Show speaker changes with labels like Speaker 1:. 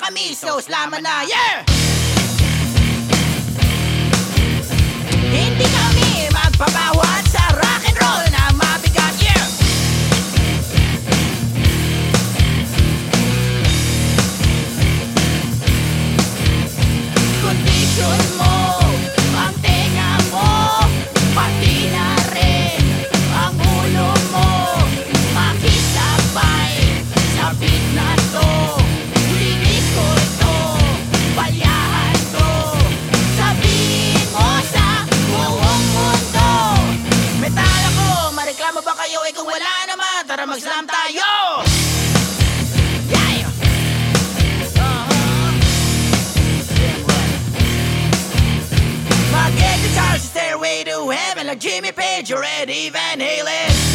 Speaker 1: kami, so slaman na, yeah! Hindi kami magpabawat sa rock and roll na mabigat, yeah! Kondisyon mo, ang tenga mo, pati na rin ang ulo mo, makisabay sa beat na to. Linis ko ito, palyahan ko, sabihin mo sa buong mundo. Metal ako, mareklamo ba kayo? Eh kung wala naman, tara mag-slam tayo! Yeah! Mag-guitar sa Stairway to Heaven like Jimmy Page or Eddie Van Halen.